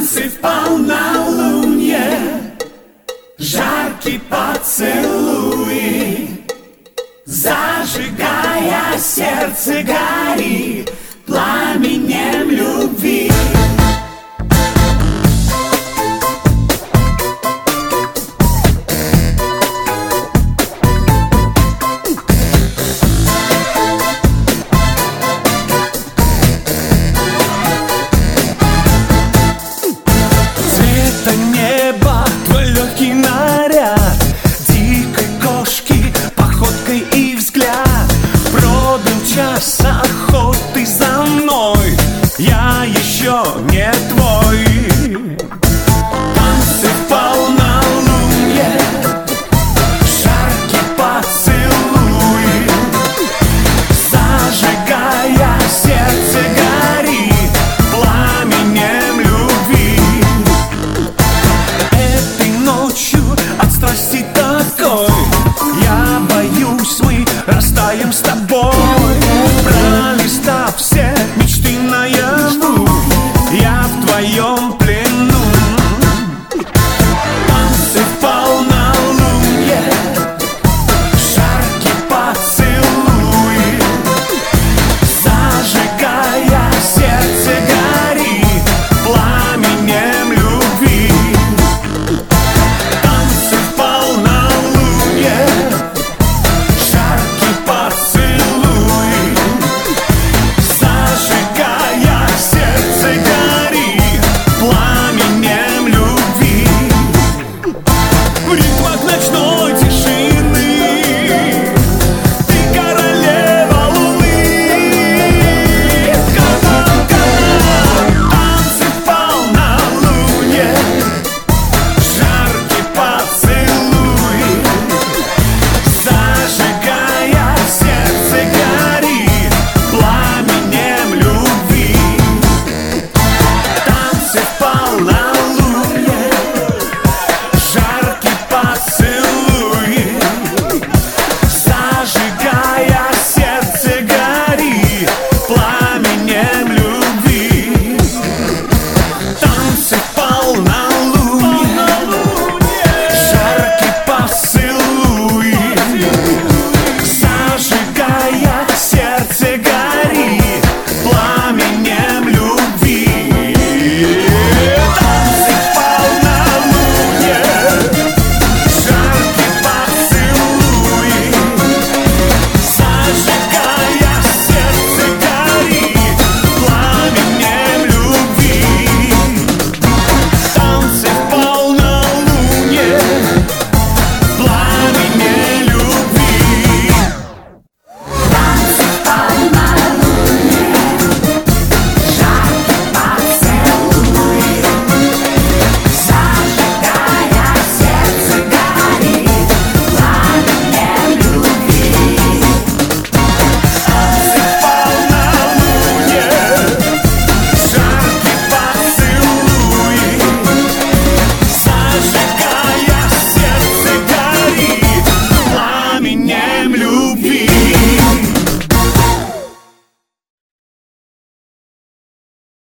Танцы в полнолуние, жаркие поцелуи, зажигая сердце гори пламенем любви. Небо, твой легкий наряд, дикой кошки, походкой и взгляд. Пробил час охоты за мной, я еще не твой. Танцы в полнолуние, жаркие поцелуи, зажигая сердце гори пламенем любви. От страсти такой я боюсь, мы растаем с тобой. Пролистав все мечты наяву, я в твоем